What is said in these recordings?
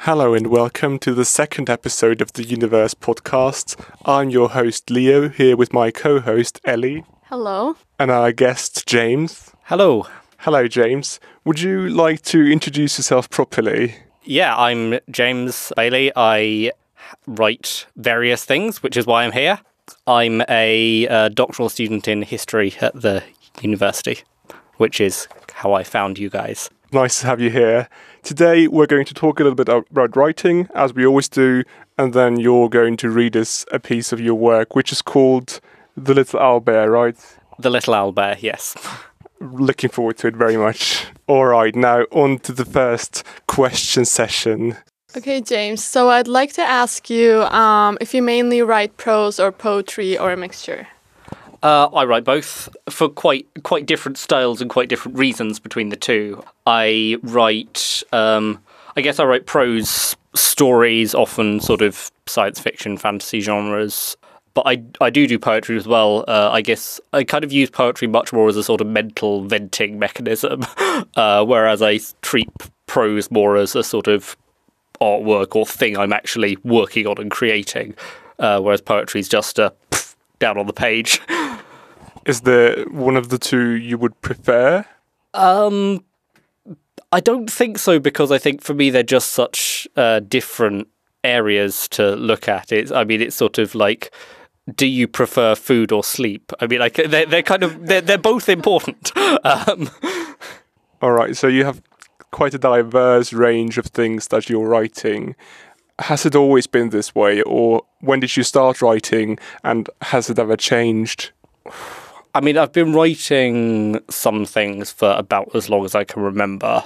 Hello and welcome to the second episode of the Universe podcast. I'm your host Leo, here with my co-host Ellie. Hello. And our guest James. Hello. Hello James. Would you like to introduce yourself properly? Yeah, I'm James Bailey. I write various things, which is why I'm here. I'm a doctoral student in history at the university, which is how I found you guys. Nice to have you here. Today we're going to talk a little bit about writing, as we always do, and then you're going to read us a piece of your work, which is called The Little Owlbear, right? The Little Owlbear, yes. Looking forward to it very much. All right, now on to the first question session. Okay, James, so I'd like to ask you if you mainly write prose or poetry or a mixture. I write both for quite different styles and quite different reasons between the two. I write, I write prose stories, often sort of science fiction, fantasy genres. But I do poetry as well. I guess I kind of use poetry much more as a sort of mental venting mechanism, whereas I treat prose more as a sort of artwork or thing I'm actually working on and creating, whereas poetry is just a down on the page. Is there one of the two you would prefer? I don't think so, because I think for me they're just such different areas to look at. It's sort of like, do you prefer food or sleep? I mean, like they're both important. All right, so you have quite a diverse range of things that you're writing. Has it always been this way, or when did you start writing, and has it ever changed? I mean, I've been writing some things for about as long as I can remember.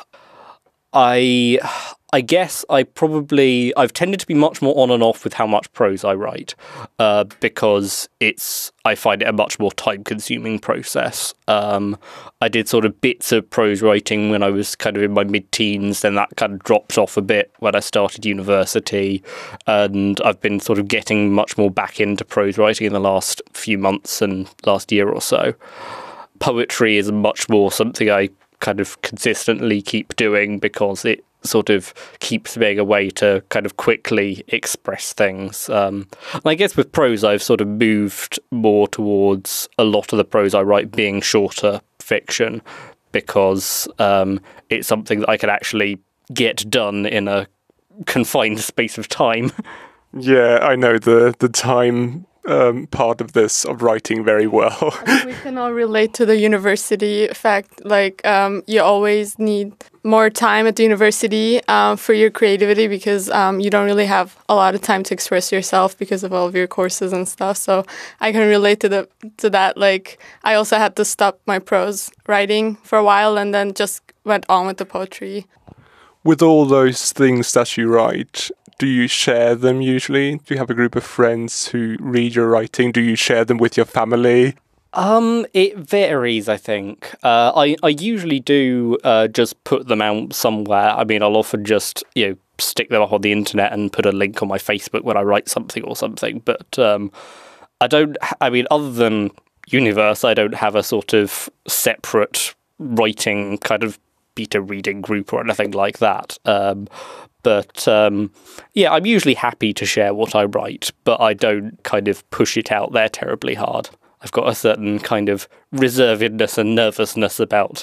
I guess I've tended to be much more on and off with how much prose I write, because I find it a much more time-consuming process. I did sort of bits of prose writing when I was kind of in my mid-teens, then that kind of dropped off a bit when I started university, and I've been sort of getting much more back into prose writing in the last few months and last year or so. Poetry is much more something I kind of consistently keep doing, because it sort of keeps being a way to kind of quickly express things. And I guess with prose, I've sort of moved more towards a lot of the prose I write being shorter fiction, because it's something that I can actually get done in a confined space of time. Yeah, I know the time part of this, of writing very well. I think we can all relate to the university fact, like you always need more time at the university for your creativity, because you don't really have a lot of time to express yourself because of all of your courses and stuff. So I can relate to that. Like, I also had to stop my prose writing for a while and then just went on with the poetry. With all those things that you write, do you share them usually? Do you have a group of friends who read your writing? Do you share them with your family? It varies, I think. I usually do just put them out somewhere. I mean, I'll often just, stick them up on the internet and put a link on my Facebook when I write something or something. But other than Universe, I don't have a sort of separate writing kind of beta reading group or anything like that. I'm usually happy to share what I write, but I don't kind of push it out there terribly hard. I've got a certain kind of reservedness and nervousness about,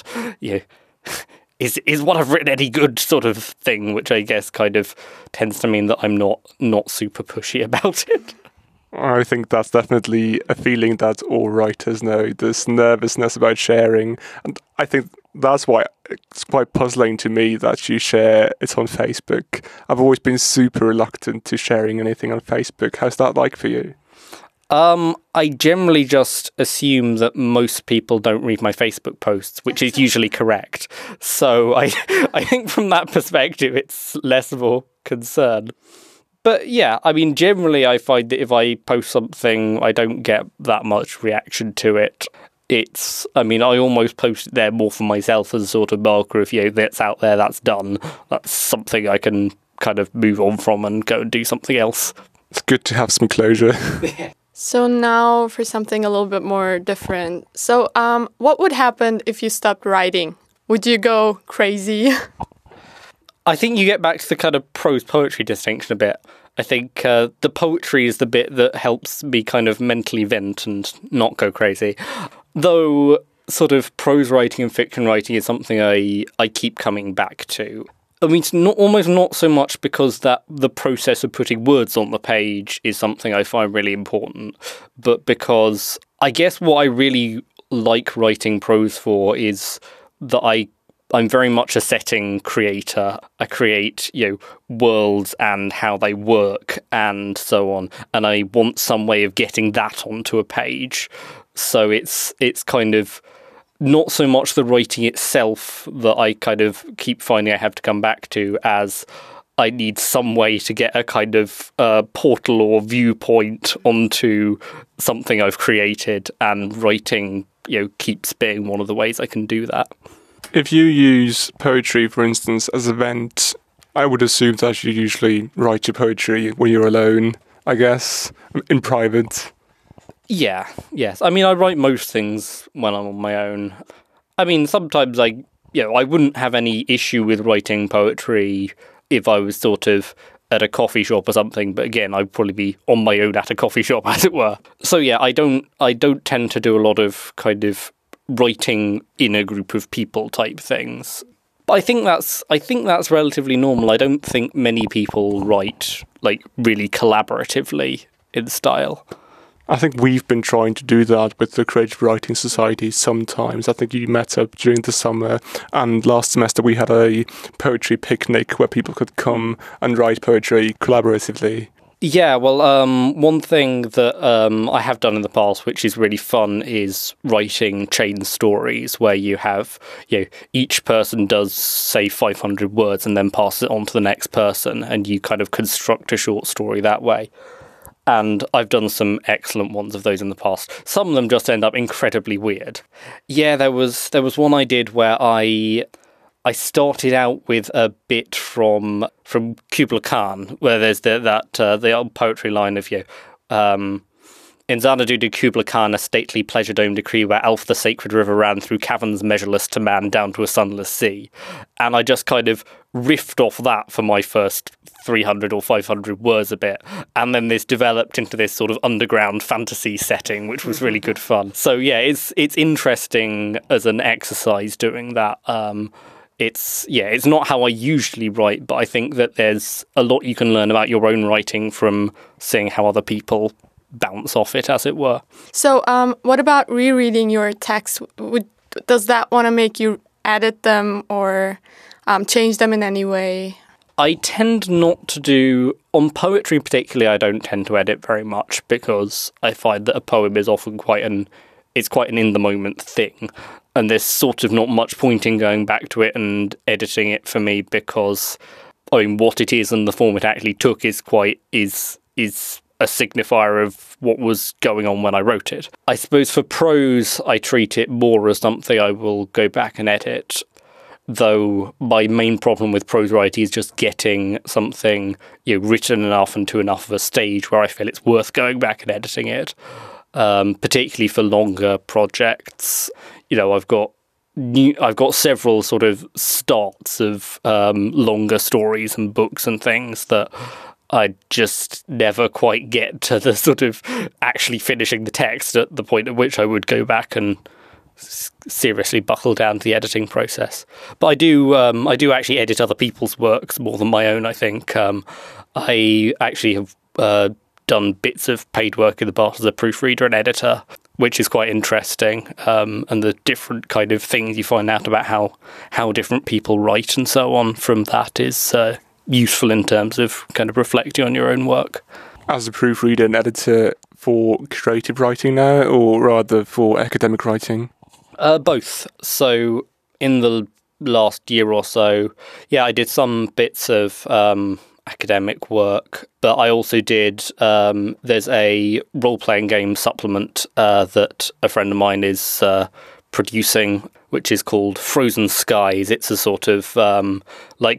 is what I've written any good sort of thing, which I guess kind of tends to mean that I'm not super pushy about it. I think that's definitely a feeling that all writers know, this nervousness about sharing. And I think that's why it's quite puzzling to me that you share it on Facebook. I've always been super reluctant to sharing anything on Facebook. How's that like for you? I generally just assume that most people don't read my Facebook posts, which is usually correct. So I think from that perspective, it's less of a concern. But yeah, I mean, generally I find that if I post something, I don't get that much reaction to it. I almost post it there more for myself as a sort of marker of, that's out there, that's done. That's something I can kind of move on from and go and do something else. It's good to have some closure. So now for something a little bit more different. So what would happen if you stopped writing? Would you go crazy? I think you get back to the kind of prose poetry distinction a bit. I think the poetry is the bit that helps me kind of mentally vent and not go crazy. Though sort of prose writing and fiction writing is something I keep coming back to. I mean, it's almost not so much because that the process of putting words on the page is something I find really important, but because I guess what I really like writing prose for is that I'm very much a setting creator. I create, worlds and how they work and so on, and I want some way of getting that onto a page. So it's kind of not so much the writing itself that I kind of keep finding I have to come back to, as I need some way to get a kind of portal or viewpoint onto something I've created, and writing, keeps being one of the ways I can do that. If you use poetry, for instance, as a vent, I would assume that you usually write your poetry when you're alone, I guess, in private. Yeah, yes. I mean, I write most things when I'm on my own. I mean, sometimes I wouldn't have any issue with writing poetry if I was sort of at a coffee shop or something, but again, I'd probably be on my own at a coffee shop, as it were. So yeah, I don't tend to do a lot of kind of writing in a group of people type things. But I think that's relatively normal. I don't think many people write like really collaboratively in style. I think we've been trying to do that with the Creative Writing Society sometimes. I think you met up during the summer, and last semester we had a poetry picnic where people could come and write poetry collaboratively. Yeah, well, one thing that I have done in the past, which is really fun, is writing chain stories where you have, each person does, say, 500 words and then passes it on to the next person, and you kind of construct a short story that way. And I've done some excellent ones of those in the past. Some of them just end up incredibly weird. Yeah, there was one I did where I started out with a bit from Kubla Khan, where there's the old poetry line of in Xanadu did Kubla Khan a stately pleasure dome decree where Alph the sacred river ran through caverns measureless to man down to a sunless sea. And I just kind of riffed off that for my first 300 or 500 words a bit. And then this developed into this sort of underground fantasy setting, which was really good fun. So yeah, it's interesting as an exercise doing that. It's not how I usually write, but I think that there's a lot you can learn about your own writing from seeing how other people bounce off it, as it were. So what about rereading your text? Does that want to make you edit them or change them in any way? I tend not to do, on poetry particularly, I don't tend to edit very much, because I find that a poem is often quite an in-the-moment thing. And there's sort of not much point in going back to it and editing it for me, because what it is and the form it actually took is a signifier of what was going on when I wrote it. I suppose for prose, I treat it more as something I will go back and edit, though my main problem with prose writing is just getting something written enough and to enough of a stage where I feel it's worth going back and editing it. Particularly for longer projects. I've got several sort of starts of longer stories and books and things that I just never quite get to the sort of actually finishing the text at the point at which I would go back and seriously buckle down to the editing process. But I do actually edit other people's works more than my own, I think. I actually have done bits of paid work in the past as a proofreader and editor, which is quite interesting, and the different kind of things you find out about how different people write and so on from that is useful in terms of kind of reflecting on your own work. As a proofreader and editor for creative writing now, or rather for academic writing? Both. So in the last year or so, I did some bits of academic work, but I also did, there's a role-playing game supplement that a friend of mine is producing, which is called Frozen Skies. It's a sort of like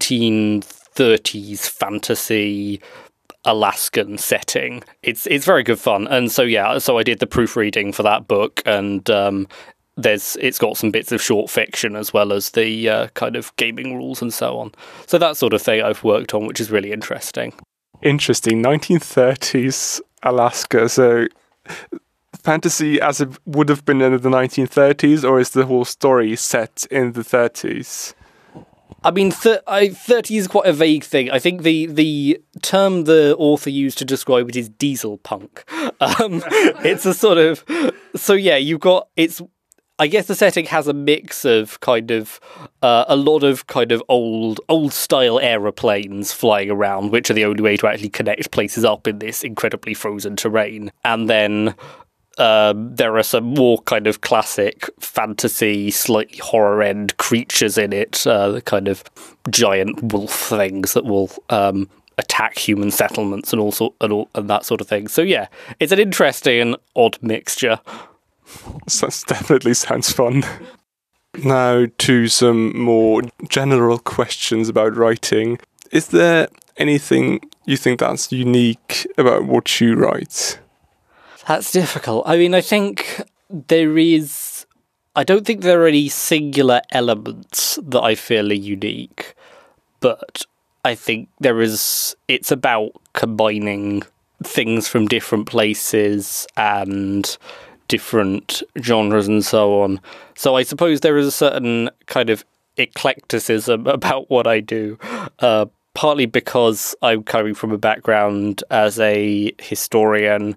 1930s fantasy Alaskan setting. It's very good fun. And so I did the proofreading for that book, and it's got some bits of short fiction as well as the kind of gaming rules and so on. So that sort of thing I've worked on, which is really interesting. Interesting. 1930s Alaska. So fantasy as it would have been in the 1930s, or is the whole story set in the 30s? I mean, 30 is quite a vague thing. I think the term the author used to describe it is diesel punk. It's a sort of... So yeah, you've got... I guess the setting has a mix of kind of a lot of kind of old style aeroplanes flying around, which are the only way to actually connect places up in this incredibly frozen terrain. And then there are some more kind of classic fantasy, slightly horror end creatures in it, the kind of giant wolf things that will attack human settlements and and that sort of thing. So yeah, it's an interesting and odd mixture. That definitely sounds fun. Now to some more general questions about writing. Is there anything you think that's unique about what you write? That's difficult. I mean, I think there is... I don't think there are any singular elements that I feel are unique, but I think it's about combining things from different places and different genres and so on. So I suppose there is a certain kind of eclecticism about what I do, partly because I'm coming from a background as a historian,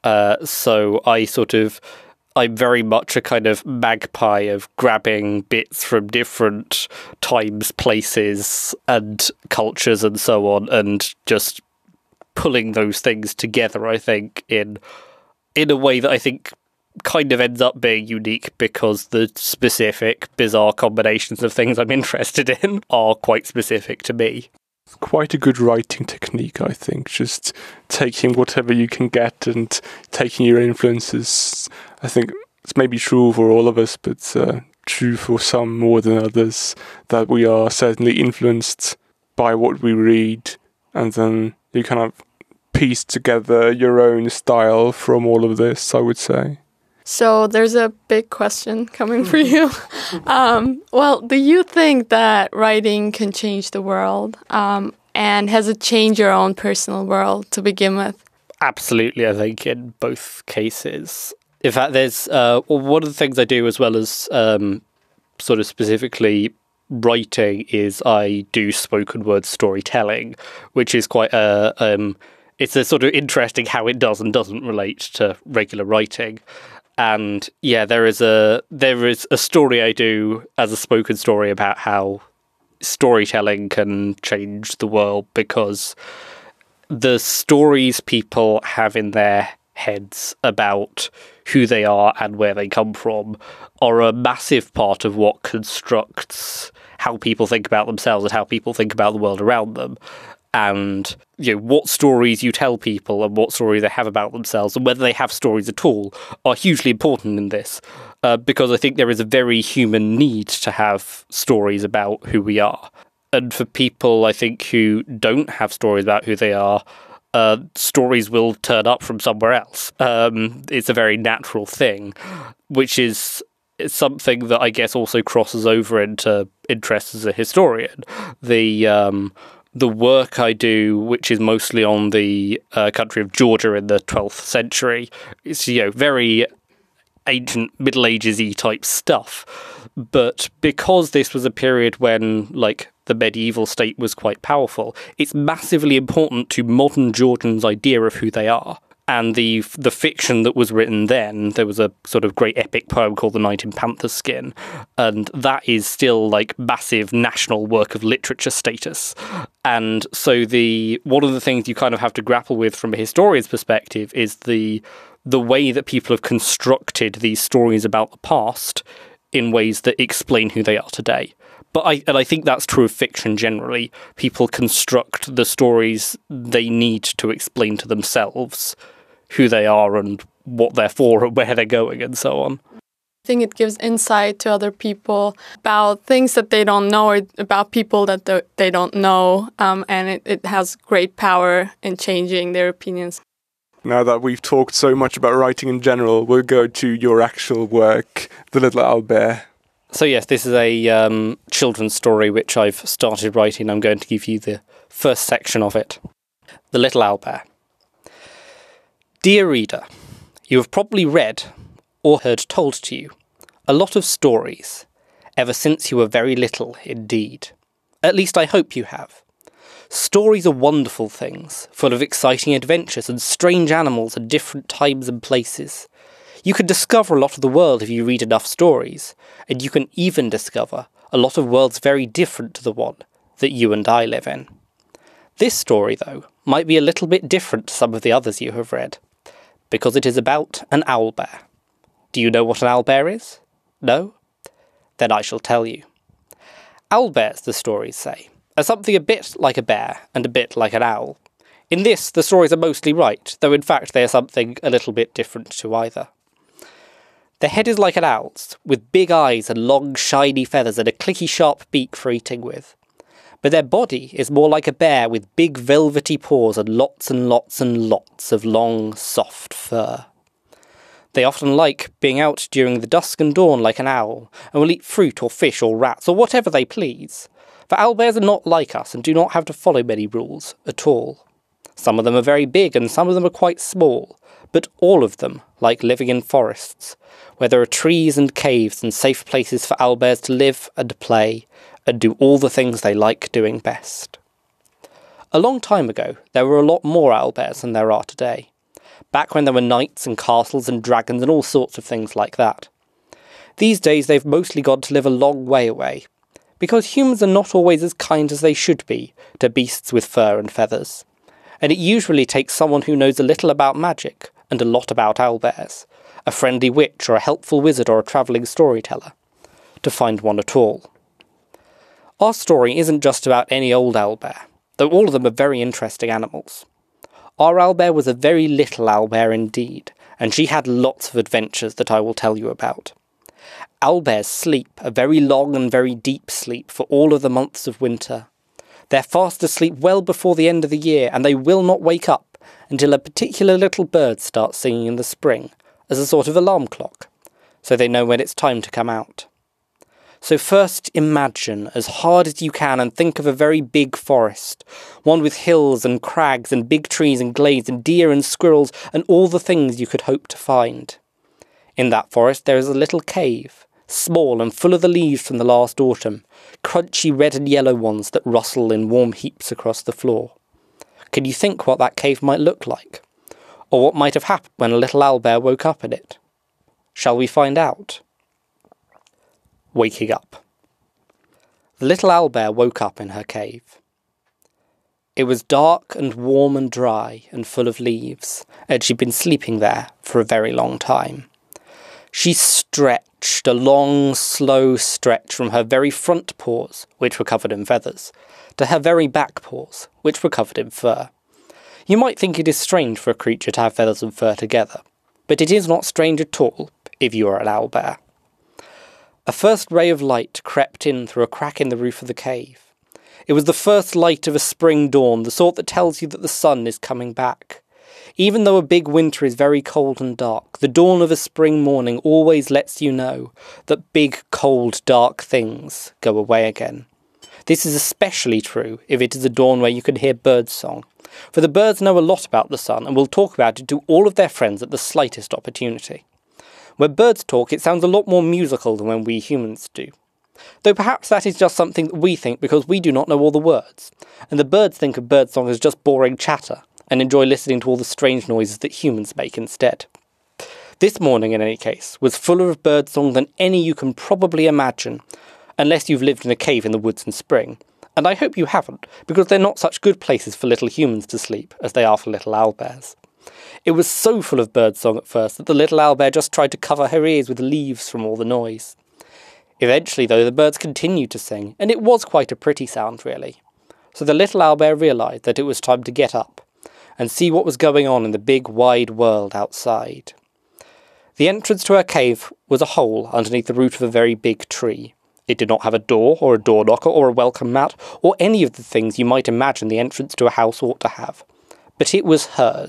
so I'm very much a kind of magpie of grabbing bits from different times, places and cultures and so on, and just pulling those things together, I think, in a way that I think kind of ends up being unique because the specific, bizarre combinations of things I'm interested in are quite specific to me. Quite a good writing technique, I think. Just taking whatever you can get and taking your influences. I think it's maybe true for all of us, but true for some more than others, that we are certainly influenced by what we read, and then you kind of piece together your own style from all of this, I would say. So there's a big question coming for you. Well, do you think that writing can change the world? And has it changed your own personal world to begin with? Absolutely, I think in both cases. In fact, there's one of the things I do as well as sort of specifically writing is I do spoken word storytelling, which is quite it's a sort of interesting how it does and doesn't relate to regular writing. And yeah, there is a story I do as a spoken story about how storytelling can change the world, because the stories people have in their heads about who they are and where they come from are a massive part of what constructs how people think about themselves and how people think about the world around them. And what stories you tell people and what stories they have about themselves and whether they have stories at all are hugely important in this, because I think there is a very human need to have stories about who we are. And for people, I think, who don't have stories about who they are, stories will turn up from somewhere else. It's a very natural thing, which is something that I guess also crosses over into interest as a historian. The work I do, which is mostly on the country of Georgia in the 12th century, is very ancient Middle Ages-y type stuff. But because this was a period when the medieval state was quite powerful, it's massively important to modern Georgians' idea of who they are. And the fiction that was written then, there was a sort of great epic poem called The Knight in Panther's Skin, and that is still massive national work of literature status. And so one of the things you kind of have to grapple with from a historian's perspective is the way that people have constructed these stories about the past in ways that explain who they are today. But I think that's true of fiction generally. People construct the stories they need to explain to themselves who they are and what they're for and where they're going and so on. I think it gives insight to other people about things that they don't know, or about people that they don't know, and it has great power in changing their opinions. Now that we've talked so much about writing in general, we'll go to your actual work, The Little Owlbear. So yes, this is a children's story which I've started writing. I'm going to give you the first section of it. The Little Owlbear. Dear reader, you have probably read, or heard told to you, a lot of stories, ever since you were very little indeed. At least I hope you have. Stories are wonderful things, full of exciting adventures and strange animals at different times and places. You can discover a lot of the world if you read enough stories, and you can even discover a lot of worlds very different to the one that you and I live in. This story, though, might be a little bit different to some of the others you have read, because it is about an owlbear. Do you know what an owlbear is? No? Then I shall tell you. Owlbears, the stories say, are something a bit like a bear and a bit like an owl. In this, the stories are mostly right, though in fact they are something a little bit different to either. Their head is like an owl's, with big eyes and long shiny feathers and a clicky sharp beak for eating with. But their body is more like a bear with big velvety paws and lots and lots and lots of long, soft fur. They often like being out during the dusk and dawn like an owl, and will eat fruit or fish or rats or whatever they please. For owlbears are not like us and do not have to follow many rules at all. Some of them are very big and some of them are quite small, but all of them like living in forests, where there are trees and caves and safe places for owlbears to live and play and do all the things they like doing best. A long time ago, there were a lot more owlbears than there are today, back when there were knights and castles and dragons and all sorts of things like that. These days they've mostly gone to live a long way away, because humans are not always as kind as they should be to beasts with fur and feathers, and it usually takes someone who knows a little about magic and a lot about owlbears, a friendly witch or a helpful wizard or a travelling storyteller, to find one at all. Our story isn't just about any old owlbear, though all of them are very interesting animals. Our owlbear was a very little owlbear indeed, and she had lots of adventures that I will tell you about. Owlbears sleep a very long and very deep sleep for all of the months of winter. They're fast asleep well before the end of the year, and they will not wake up until a particular little bird starts singing in the spring, as a sort of alarm clock, so they know when it's time to come out. So first imagine as hard as you can and think of a very big forest, one with hills and crags and big trees and glades and deer and squirrels and all the things you could hope to find. In that forest there is a little cave, small and full of the leaves from the last autumn, crunchy red and yellow ones that rustle in warm heaps across the floor. Can you think what that cave might look like? Or what might have happened when a little owlbear woke up in it? Shall we find out? Waking up. The little owlbear woke up in her cave. It was dark and warm and dry and full of leaves, and she'd been sleeping there for a very long time. She stretched, a long, slow stretch from her very front paws, which were covered in feathers, to her very back paws, which were covered in fur. You might think it is strange for a creature to have feathers and fur together, but it is not strange at all if you are an owlbear. A first ray of light crept in through a crack in the roof of the cave. It was the first light of a spring dawn, the sort that tells you that the sun is coming back. Even though a big winter is very cold and dark, the dawn of a spring morning always lets you know that big, cold, dark things go away again. This is especially true if it is a dawn where you can hear birdsong, for the birds know a lot about the sun and will talk about it to all of their friends at the slightest opportunity. When birds talk, it sounds a lot more musical than when we humans do. Though perhaps that is just something that we think because we do not know all the words, and the birds think of birdsong as just boring chatter, and enjoy listening to all the strange noises that humans make instead. This morning, in any case, was fuller of birdsong than any you can probably imagine, unless you've lived in a cave in the woods in spring, and I hope you haven't, because they're not such good places for little humans to sleep as they are for little owlbears. It was so full of birdsong at first that the little owlbear just tried to cover her ears with leaves from all the noise. Eventually, though, the birds continued to sing, and it was quite a pretty sound, really. So the little owlbear realised that it was time to get up and see what was going on in the big, wide world outside. The entrance to her cave was a hole underneath the root of a very big tree. It did not have a door, or a door knocker, or a welcome mat, or any of the things you might imagine the entrance to a house ought to have. But it was hers,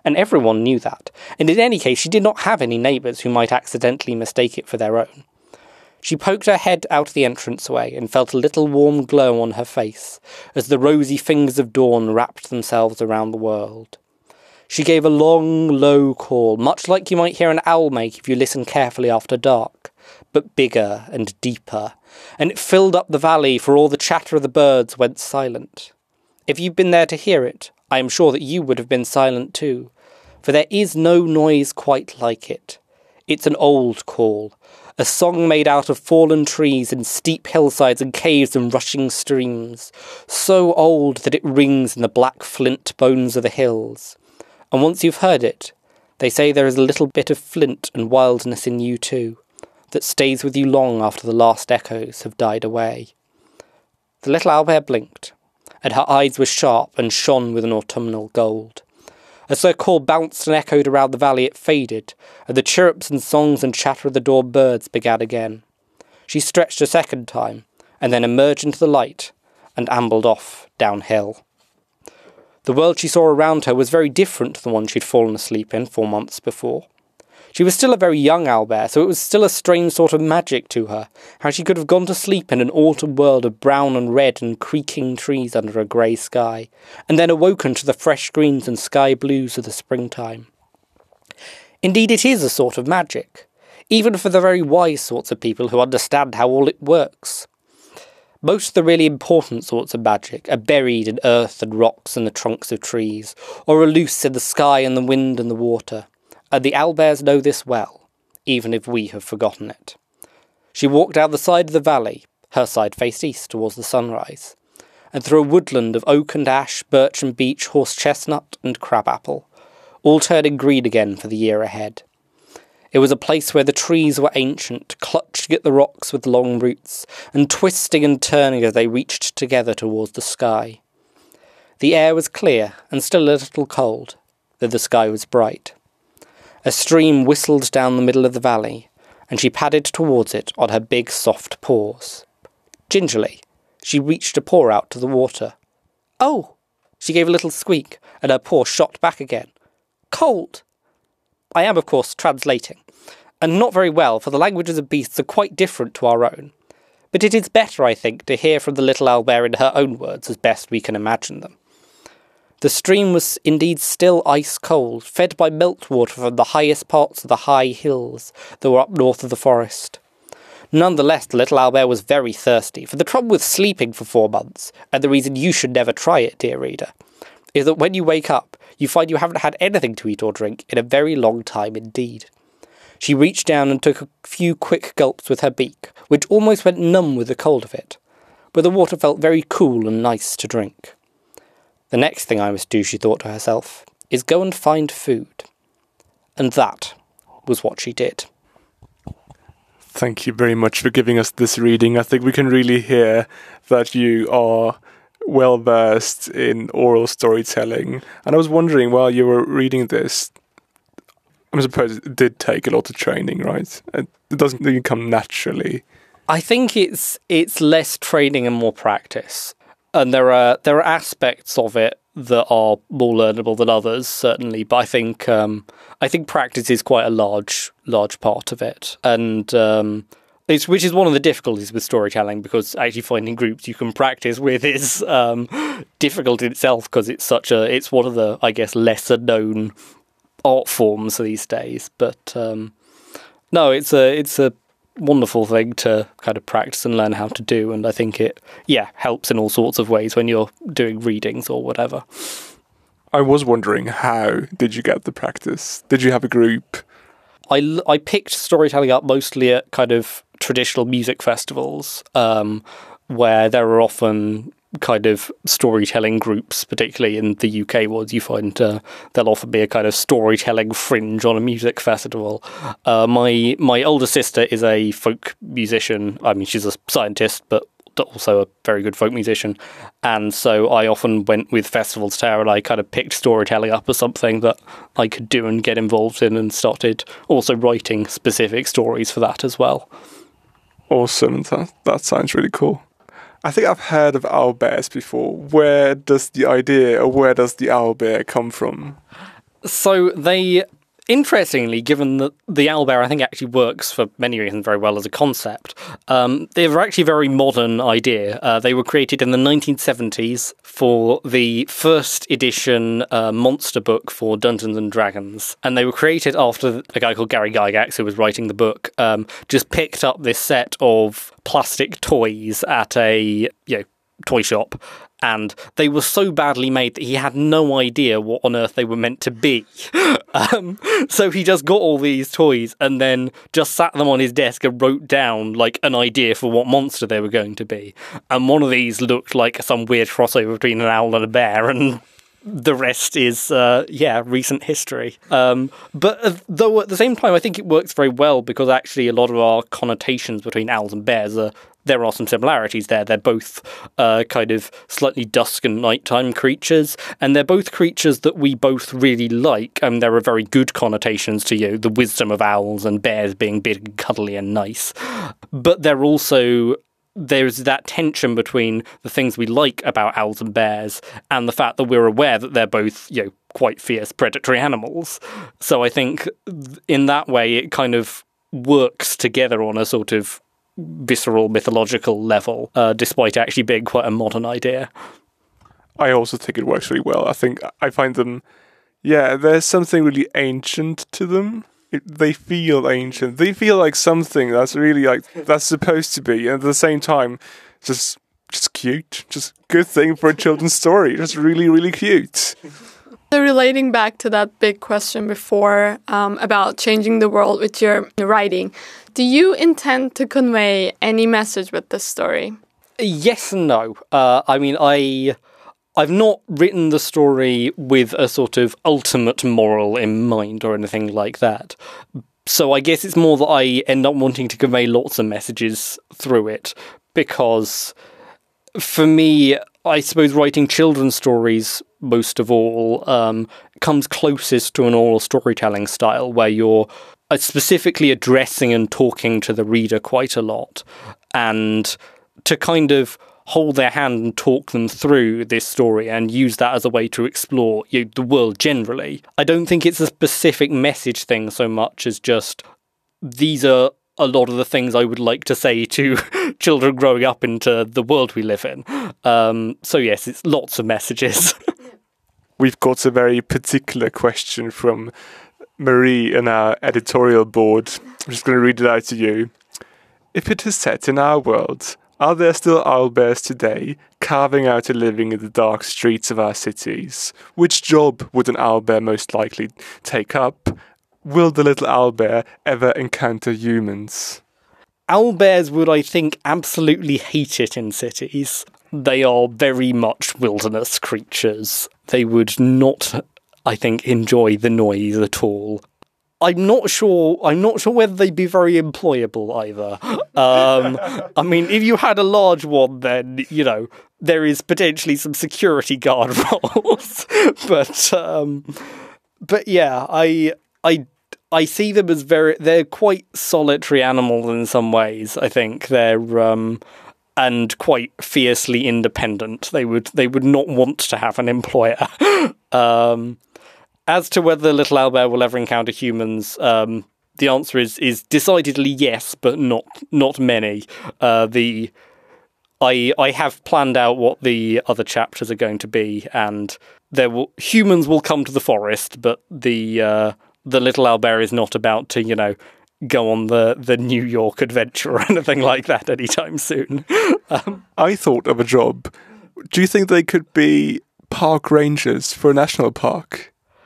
and everyone knew that, and in any case she did not have any neighbours who might accidentally mistake it for their own. She poked her head out the entranceway and felt a little warm glow on her face as the rosy fingers of dawn wrapped themselves around the world. She gave a long, low call, much like you might hear an owl make if you listen carefully after dark, but bigger and deeper, and it filled up the valley, for all the chatter of the birds went silent. If you'd been there to hear it, I am sure that you would have been silent too, for there is no noise quite like it. It's an old call, a song made out of fallen trees and steep hillsides and caves and rushing streams, so old that it rings in the black flint bones of the hills. And once you've heard it, they say there is a little bit of flint and wildness in you too, that stays with you long after the last echoes have died away. The little owlbear blinked, and her eyes were sharp and shone with an autumnal gold. As her call bounced and echoed around the valley, it faded, and the chirrups and songs and chatter of the dawn birds began again. She stretched a second time, and then emerged into the light, and ambled off downhill. The world she saw around her was very different to the one she'd fallen asleep in 4 months before. She was still a very young owlbear, so it was still a strange sort of magic to her, how she could have gone to sleep in an autumn world of brown and red and creaking trees under a grey sky, and then awoken to the fresh greens and sky blues of the springtime. Indeed, it is a sort of magic, even for the very wise sorts of people who understand how all it works. Most of the really important sorts of magic are buried in earth and rocks and the trunks of trees, or are loose in the sky and the wind and the water. And the owlbears know this well, even if we have forgotten it. She walked down the side of the valley, her side faced east towards the sunrise, and through a woodland of oak and ash, birch and beech, horse chestnut and crabapple, all turning green again for the year ahead. It was a place where the trees were ancient, clutching at the rocks with long roots, and twisting and turning as they reached together towards the sky. The air was clear and still a little cold, though the sky was bright. A stream whistled down the middle of the valley, and she padded towards it on her big soft paws. Gingerly, she reached a paw out to the water. "Oh!" She gave a little squeak, and her paw shot back again. "Cold!" I am, of course, translating, and not very well, for the languages of beasts are quite different to our own. But it is better, I think, to hear from the little owlbear in her own words as best we can imagine them. The stream was indeed still ice-cold, fed by meltwater from the highest parts of the high hills that were up north of the forest. Nonetheless, the little owlbear was very thirsty, for the trouble with sleeping for 4 months, and the reason you should never try it, dear reader, is that when you wake up, you find you haven't had anything to eat or drink in a very long time indeed. She reached down and took a few quick gulps with her beak, which almost went numb with the cold of it, but the water felt very cool and nice to drink. The next thing I must do, she thought to herself, is go and find food. And that was what she did. Thank you very much for giving us this reading. I think we can really hear that you are well versed in oral storytelling. And I was wondering, while you were reading this, I suppose it did take a lot of training, right? It doesn't really come naturally. I think it's less training and more practice. And there are aspects of it that are more learnable than others, certainly. But I think practice is quite a large part of it, and which is one of the difficulties with storytelling, because actually finding groups you can practice with is difficult in itself, because it's one of the, I guess, lesser known art forms these days. But no, it's a wonderful thing to kind of practice and learn how to do, and I think it helps in all sorts of ways when you're doing readings or whatever. I was wondering, how did you get the practice? Did you have a group? I picked storytelling up mostly at kind of traditional music festivals, where there are often kind of storytelling groups, particularly in the UK ones. You find there'll often be a kind of storytelling fringe on a music festival. My older sister is a folk musician. I mean, she's a scientist, but also a very good folk musician. And so I often went with festivals to her, and I kind of picked storytelling up as something that I could do and get involved in, and started also writing specific stories for that as well. Awesome. That sounds really cool. I think I've heard of owlbears before. Where does the idea, or where does the owlbear come from? So they, interestingly, given that the owlbear I think actually works for many reasons very well as a concept, they're actually a very modern idea. They were created in the 1970s for the first edition monster book for Dungeons and Dragons, and they were created after a guy called Gary Gygax, who was writing the book, just picked up this set of plastic toys at a toy shop, and they were so badly made that he had no idea what on earth they were meant to be. So he just got all these toys and then just sat them on his desk and wrote down like an idea for what monster they were going to be. And one of these looked like some weird crossover between an owl and a bear, and the rest is, recent history. But though at the same time, I think it works very well because actually a lot of our connotations between owls and bears there are some similarities there. They're both kind of slightly dusk and nighttime creatures, and they're both creatures that we both really like. There are very good connotations to the wisdom of owls and bears being big and cuddly and nice. But there's that tension between the things we like about owls and bears and the fact that we're aware that they're both, quite fierce predatory animals. So I think in that way it kind of works together on a sort of visceral mythological level, despite actually being quite a modern idea. I also think it works really well. I find them, there's something really ancient to them. They feel ancient. They feel like something that's really that's supposed to be, and at the same time, just cute. Just good thing for a children's story. Just really, really cute. So relating back to that big question before about changing the world with your writing, do you intend to convey any message with this story? Yes and no. I've not written the story with a sort of ultimate moral in mind or anything like that. So I guess it's more that I end up wanting to convey lots of messages through it, because for me, I suppose writing children's stories, most of all, comes closest to an oral storytelling style where you're specifically addressing and talking to the reader quite a lot, and to kind of hold their hand and talk them through this story and use that as a way to explore the world generally. I don't think it's a specific message thing so much as just these are a lot of the things I would like to say to children growing up into the world we live in. So yes, it's lots of messages. We've got a very particular question from Marie in our editorial board. I'm just going to read it out to you. If it is set in our world, are there still owlbears today, carving out a living in the dark streets of our cities? Which job would an owlbear most likely take up? Will the little owlbear ever encounter humans? Owlbears would, I think, absolutely hate it in cities. They are very much wilderness creatures. They would not, I think, enjoy the noise at all. I'm not sure whether they'd be very employable either. If you had a large one, then, there is potentially some security guard roles. But yeah, I see them as they're quite solitary animals in some ways. I think they're, and quite fiercely independent. They would not want to have an employer. As to whether the little owlbear will ever encounter humans, the answer is decidedly yes, but not many. I have planned out what the other chapters are going to be, and humans will come to the forest, but the little owlbear is not about to go on the New York adventure or anything like that anytime soon. I thought of a job. Do you think they could be park rangers for a national park?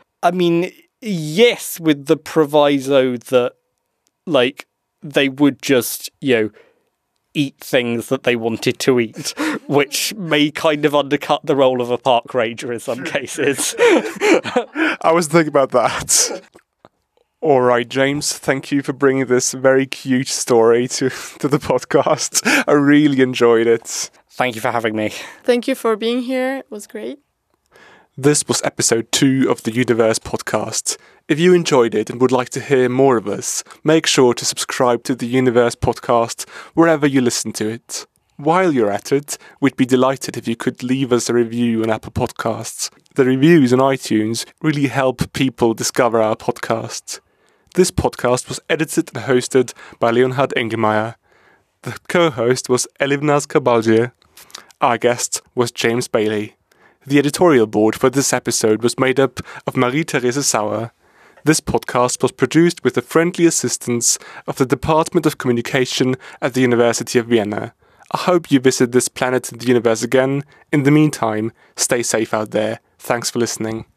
Yes, with the proviso that, they would just, eat things that they wanted to eat, which may kind of undercut the role of a park ranger in some cases. I was thinking about that. All right, James, thank you for bringing this very cute story to the podcast. I really enjoyed it. Thank you for having me. Thank you for being here. It was great. This was episode 2 of the Universe podcast. If you enjoyed it and would like to hear more of us, make sure to subscribe to the Universe podcast wherever you listen to it. While you're at it, we'd be delighted if you could leave us a review on Apple Podcasts. The reviews on iTunes really help people discover our podcasts. This podcast was edited and hosted by Leonhard Engelmeyer. The co-host was Elivnaz Kabalje. Our guest was James Bailey. The editorial board for this episode was made up of Marie-Therese Sauer. This podcast was produced with the friendly assistance of the Department of Communication at the University of Vienna. I hope you visit this planet in the universe again. In the meantime, stay safe out there. Thanks for listening.